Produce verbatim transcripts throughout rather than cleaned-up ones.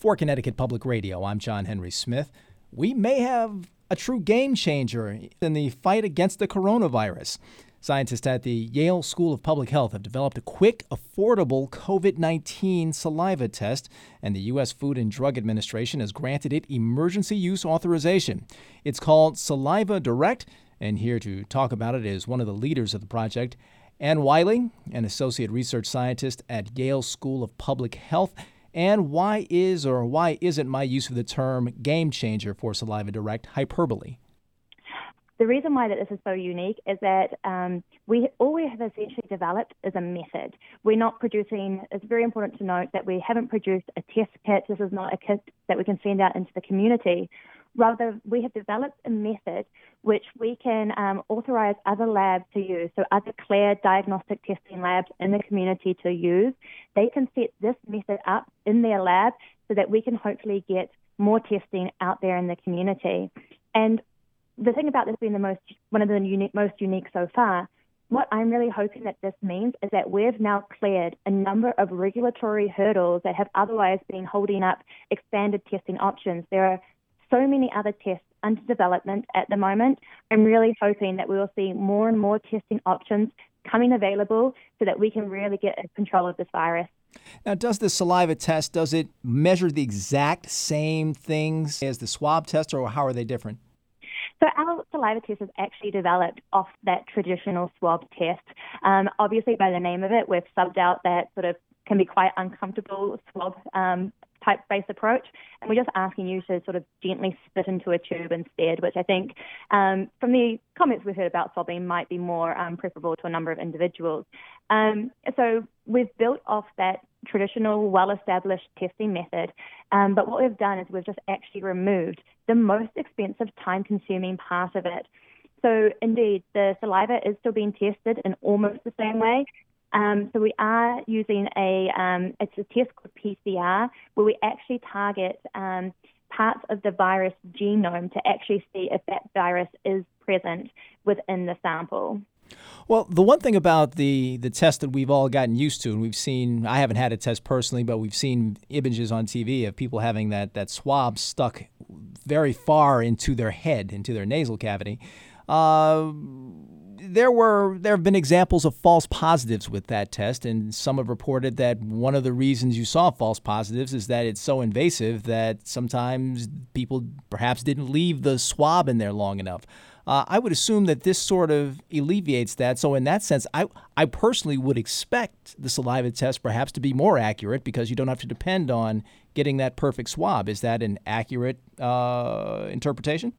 For Connecticut Public Radio, I'm John Henry Smith. We may have a true game changer in the fight against the coronavirus. Scientists at the Yale School of Public Health have developed a quick, affordable covid nineteen saliva test, and the U S Food and Drug Administration has granted it emergency use authorization. It's called Saliva Direct, and here to talk about it is one of the leaders of the project, Anne Wiley, an associate research scientist at Yale School of Public Health. And why is or why isn't my use of the term game changer for Saliva Direct hyperbole? The reason why that this is so unique is that um, we all we have essentially developed is a method. We're not producing, it's very important to note that we haven't produced a test kit. This is not a kit that we can send out into the community. Rather, we have developed a method which we can um, authorize other labs to use, so other cleared diagnostic testing labs in the community to use. They can set this method up in their lab so that we can hopefully get more testing out there in the community. And the thing about this being the most one of the unique, most unique so far, what I'm really hoping that this means is that we've now cleared a number of regulatory hurdles that have otherwise been holding up expanded testing options. There are so many other tests under development at the moment. I'm really hoping that we will see more and more testing options coming available so that we can really get control of this virus. Now, does the saliva test, does it measure the exact same things as the swab test, or how are they different? So our saliva test is actually developed off that traditional swab test. Um, obviously, by the name of it, we've subbed out that sort of can be quite uncomfortable swab um, type-based approach, and we're just asking you to sort of gently spit into a tube instead, which I think um, from the comments we've heard about swabbing might be more um, preferable to a number of individuals. Um, so we've built off that traditional, well-established testing method, um, but what we've done is we've just actually removed the most expensive, time-consuming part of it. So indeed, the saliva is still being tested in almost the same way. Um, so we are using a, um, it's a test called P C R, where we actually target um, parts of the virus genome to actually see if that virus is present within the sample. Well, the one thing about the, the test that we've all gotten used to, and we've seen, I haven't had a test personally, but we've seen images on T V of people having that, that swab stuck very far into their head, into their nasal cavity. Uh, There were there have been examples of false positives with that test, and some have reported that one of the reasons you saw false positives is that it's so invasive that sometimes people perhaps didn't leave the swab in there long enough. Uh, I would assume that this sort of alleviates that. So in that sense, I, I personally would expect the saliva test perhaps to be more accurate because you don't have to depend on getting that perfect swab. Is that an accurate uh, interpretation?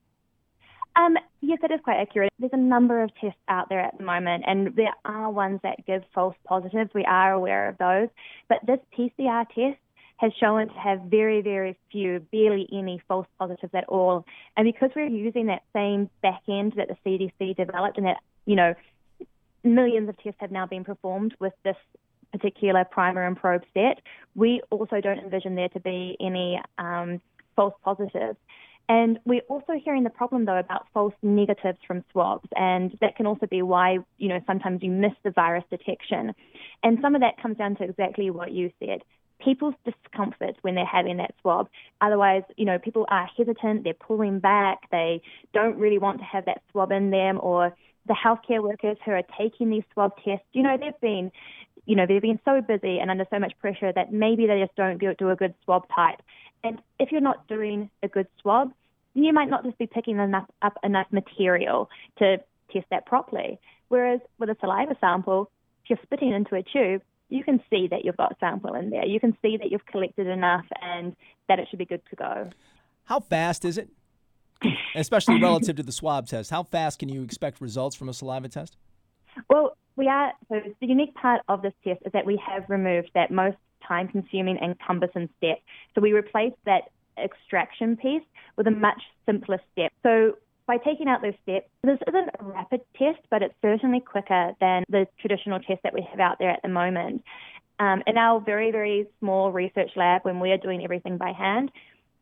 Um, yes, it is quite accurate. There's a number of tests out there at the moment, and there are ones that give false positives. We are aware of those. But this P C R test has shown to have very, very few, barely any false positives at all. And because we're using that same back end that the C D C developed, and that, you know, millions of tests have now been performed with this particular primer and probe set, we also don't envision there to be any um, false positives. And we're also hearing the problem, though, about false negatives from swabs, and that can also be why, you know, sometimes you miss the virus detection. And some of that comes down to exactly what you said, people's discomfort when they're having that swab. Otherwise, you know, people are hesitant, they're pulling back, they don't really want to have that swab in them, or the healthcare workers who are taking these swab tests, you know, they've been, you know, they've been so busy and under so much pressure that maybe they just don't do a good swab type. And if you're not doing a good swab, you might not just be picking enough up enough material to test that properly. Whereas with a saliva sample, if you're spitting into a tube, you can see that you've got sample in there. You can see that you've collected enough and that it should be good to go. How fast is it? Especially relative to the swab test. How fast can you expect results from a saliva test? Well, we are, so the unique part of this test is that we have removed that most time-consuming and cumbersome step. So we replaced that extraction piece with a much simpler step. So by taking out those steps, this isn't a rapid test, but it's certainly quicker than the traditional test that we have out there at the moment. Um, in our very, very small research lab, when we are doing everything by hand,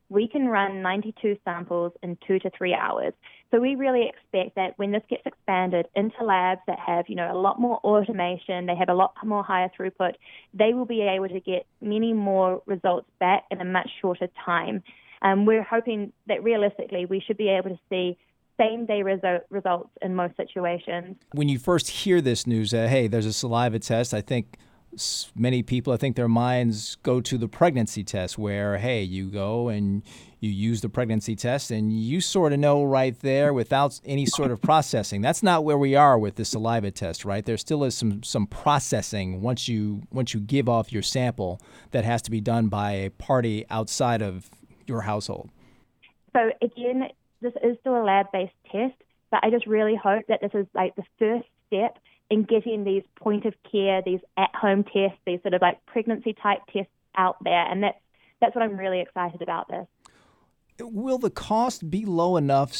we can run ninety-two samples in two to three hours. So we really expect that when this gets expanded into labs that have, you know, a lot more automation, they have a lot more higher throughput, they will be able to get many more results back in a much shorter time. Um, we're hoping that realistically we should be able to see same-day resu- results in most situations. When you first hear this news, uh, hey, there's a saliva test, I think many people, I think their minds go to the pregnancy test where, hey, you go and you use the pregnancy test and you sort of know right there without any sort of processing. That's not where we are with the saliva test, right? There still is some some processing once you once you give off your sample that has to be done by a party outside of your household. So again, this is still a lab-based test, but I just really hope that this is like the first step in getting these point of care, these at-home tests, these sort of like pregnancy-type tests out there. And that's, that's what I'm really excited about this. Will the cost be low enough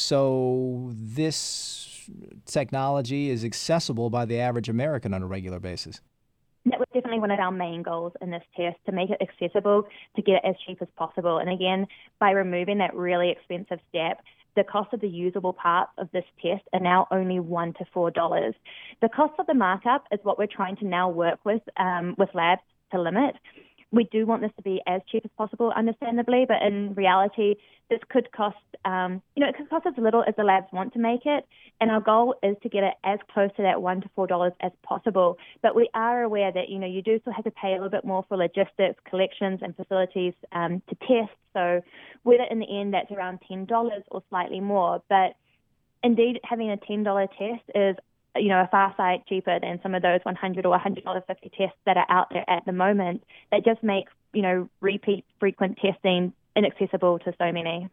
so this technology is accessible by the average American on a regular basis? That was definitely one of our main goals in this test, to make it accessible, to get it as cheap as possible. And again, by removing that really expensive step, the cost of the usable parts of this test are now only one to four dollars. The cost of the markup is what we're trying to now work with um, with labs to limit. We do want this to be as cheap as possible, understandably, but in reality, this could cost, um, you know, it could cost as little as the labs want to make it, and our goal is to get it as close to that one to four dollars as possible. But we are aware that, you know, you do still have to pay a little bit more for logistics, collections, and facilities um, to test. So whether in the end that's around ten dollars or slightly more, but indeed having a ten dollars test is, you know, a far sight cheaper than some of those one hundred dollars or one hundred dollars fifty tests that are out there at the moment that just make, you know, repeat frequent testing inaccessible to so many.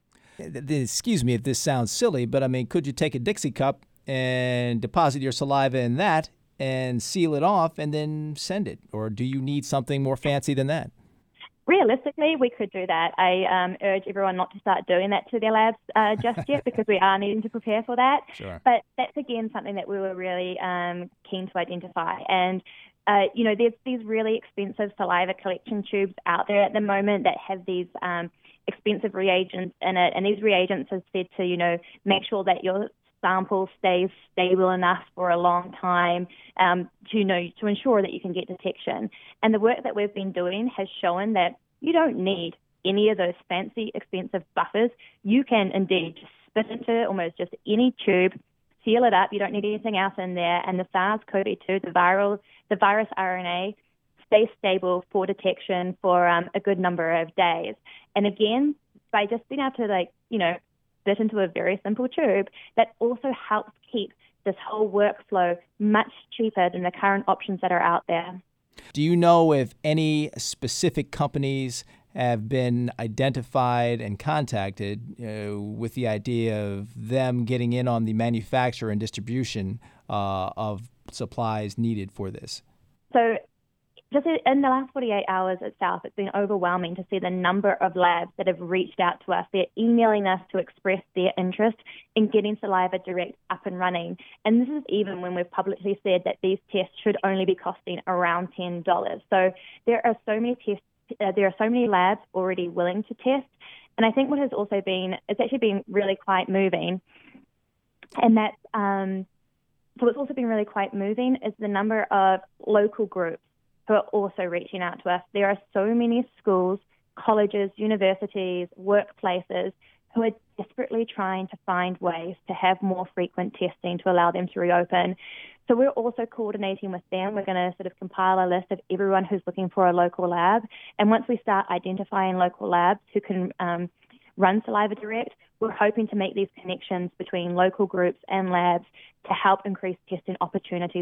Excuse me if this sounds silly, but I mean, could you take a Dixie cup and deposit your saliva in that and seal it off and then send it? Or do you need something more fancy than that? Realistically, we could do that. I um, urge everyone not to start doing that to their labs uh, just yet because we are needing to prepare for that. Sure. But that's, again, something that we were really um, keen to identify. And, uh, you know, there's these really expensive saliva collection tubes out there at the moment that have these um, expensive reagents in it. And these reagents are said to, you know, make sure that your sample stays stable enough for a long time um, to, you know, to ensure that you can get detection. And the work that we've been doing has shown that you don't need any of those fancy, expensive buffers. You can indeed just spit into almost just any tube, seal it up. You don't need anything else in there. And the SARS-C o V two, the viral, the virus R N A, stays stable for detection for um, a good number of days. And again, by just being able to, like, you know, fit into a very simple tube, that also helps keep this whole workflow much cheaper than the current options that are out there. Do you know if any specific companies have been identified and contacted uh, with the idea of them getting in on the manufacture and distribution uh, of supplies needed for this? So just in the last forty-eight hours itself, it's been overwhelming to see the number of labs that have reached out to us. They're emailing us to express their interest in getting Saliva Direct up and running. And this is even when we've publicly said that these tests should only be costing around ten dollars. So there are so many tests, uh, there are so many labs already willing to test. And I think what has also been, it's actually been really quite moving, and that's, um, so what's also been really quite moving is the number of local groups who are also reaching out to us. There are so many schools, colleges, universities, workplaces who are desperately trying to find ways to have more frequent testing to allow them to reopen. So we're also coordinating with them. We're going to sort of compile a list of everyone who's looking for a local lab. And once we start identifying local labs who can um, run Saliva Direct, we're hoping to make these connections between local groups and labs to help increase testing opportunities.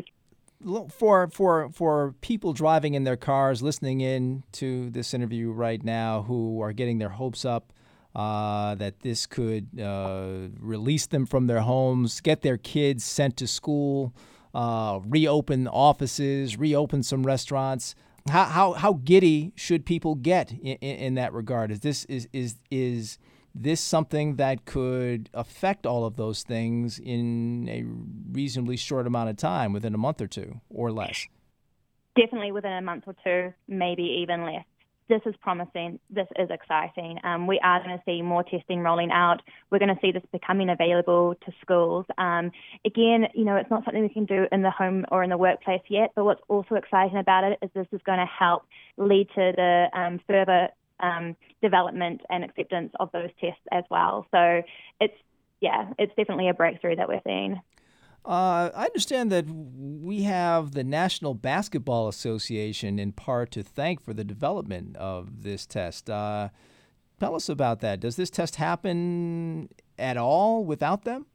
For for for people driving in their cars, listening in to this interview right now, who are getting their hopes up uh, that this could uh, release them from their homes, get their kids sent to school, uh, reopen offices, reopen some restaurants. How how how giddy should people get in, in, in that regard? Is this is is is this something that could affect all of those things in a reasonably short amount of time, within a month or two or less? Definitely within a month or two, maybe even less. this is promising. This is exciting. Um, we are going to see more testing rolling out. We're going to see this becoming available to schools. Um, again, you know, it's not something we can do in the home or in the workplace yet, but what's also exciting about it is this is going to help lead to the um, further um, development and acceptance of those tests as well. So it's, yeah, it's definitely a breakthrough that we're seeing. Uh, I understand that we have the National Basketball Association in part to thank for the development of this test. Uh, tell us about that. Does this test happen at all without them?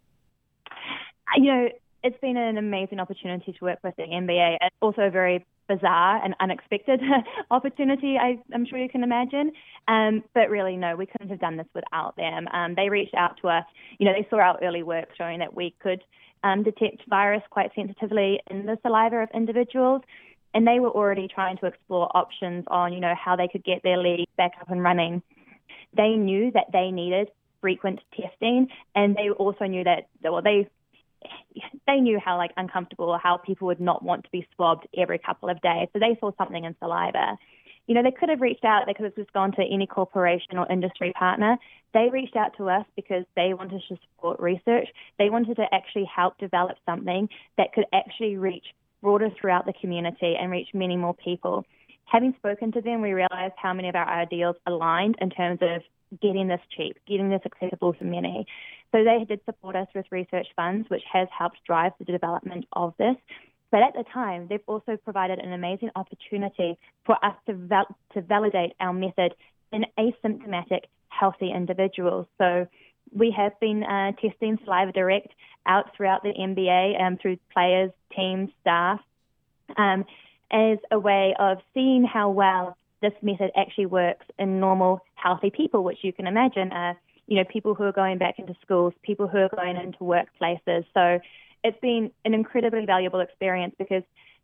You know, it's been an amazing opportunity to work with the N B A. It's also a very bizarre and unexpected opportunity, I, I'm sure you can imagine. Um, but really, no, we couldn't have done this without them. Um, they reached out to us. You know, they saw our early work showing that we could um, detect virus quite sensitively in the saliva of individuals. And they were already trying to explore options on, you know, how they could get their league back up and running. They knew that they needed frequent testing, and they also knew that, well, they they knew how like uncomfortable or how people would not want to be swabbed every couple of days. So they saw something in saliva. You know, they could have reached out, they could have just gone to any corporation or industry partner. They reached out to us because they wanted to support research. They wanted to actually help develop something that could actually reach broader throughout the community and reach many more people. Having spoken to them, we realized how many of our ideals aligned in terms of getting this cheap, getting this accessible to many. So they did support us with research funds, which has helped drive the development of this. But at the time, they've also provided an amazing opportunity for us to val- to validate our method in asymptomatic, healthy individuals. So we have been uh, testing Saliva Direct out throughout the N B A um, through players, teams, staff, um, as a way of seeing how well this method actually works in normal, healthy people, which you can imagine are, you know, people who are going back into schools, people who are going into workplaces. So it's been an incredibly valuable experience because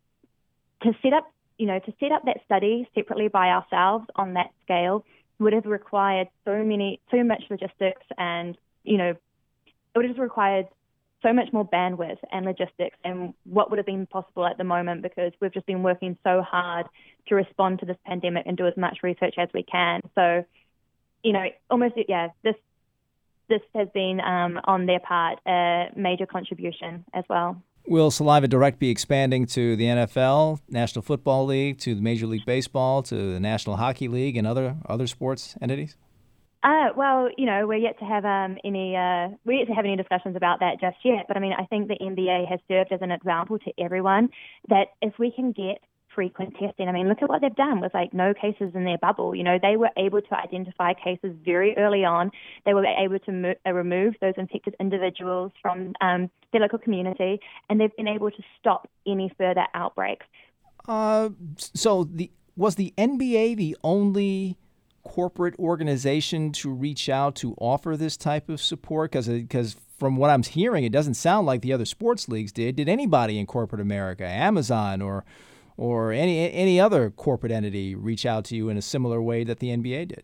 to set up, you know, to set up that study separately by ourselves on that scale would have required so many, so much logistics and, you know, it would have required so much more bandwidth and logistics and what would have been possible at the moment because we've just been working so hard to respond to this pandemic and do as much research as we can. So, you know, almost, yeah, this this has been, um, on their part, a major contribution as well. Will Saliva Direct be expanding to the N F L, National Football League, to the Major League Baseball, to the National Hockey League, and other other sports entities? Uh, well, you know, we're yet to have um, any uh, we're yet to have any discussions about that just yet. But I mean, I think the N B A has served as an example to everyone that if we can get frequent testing, I mean, look at what they've done with like no cases in their bubble. You know, they were able to identify cases very early on. They were able to mo- uh, remove those infected individuals from um, their local community, and they've been able to stop any further outbreaks. Uh, so the was the N B A the only corporate organization to reach out to offer this type of support? Because because from what I'm hearing, it doesn't sound like the other sports leagues did. Did anybody in corporate America, Amazon or or any any other corporate entity, reach out to you in a similar way that the N B A did?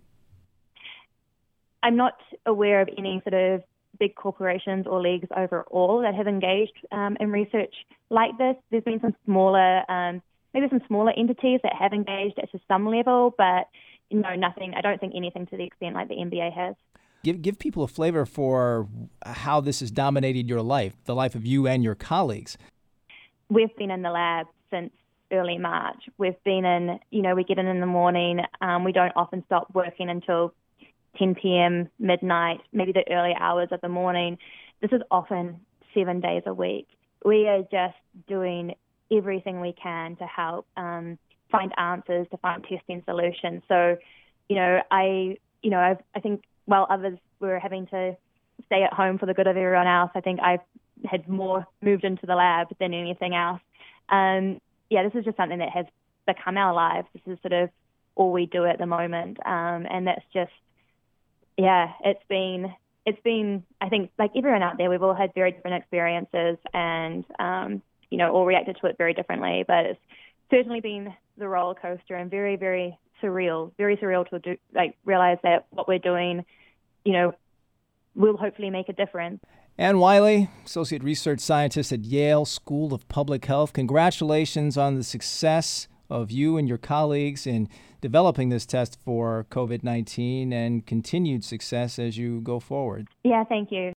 I'm not aware of any sort of big corporations or leagues overall that have engaged um, in research like this. There's been some smaller, um, maybe some smaller entities that have engaged at some level, but no, nothing. I don't think anything to the extent like the N B A has. Give give people a flavor for how this has dominated your life, the life of you and your colleagues. We've been in the lab since early March. We've been in, you know, we get in in the morning. Um, we don't often stop working until ten p.m., midnight, maybe the early hours of the morning. This is often seven days a week. We are just doing everything we can to help um, find answers, to find testing solutions. So, you know, I, you know, I've, I think while others were having to stay at home for the good of everyone else, I think I've had more moved into the lab than anything else. Um, yeah, this is just something that has become our lives. This is sort of all we do at the moment. Um, and that's just, yeah, it's been, it's been, I think, like everyone out there, we've all had very different experiences and, um, you know, all reacted to it very differently. But it's certainly been the roller coaster and very, very surreal, very surreal to do, like realize that what we're doing, you know, will hopefully make a difference. Anne Wiley, Associate Research Scientist at Yale School of Public Health, congratulations on the success of you and your colleagues in developing this test for COVID nineteen and continued success as you go forward. Yeah, thank you.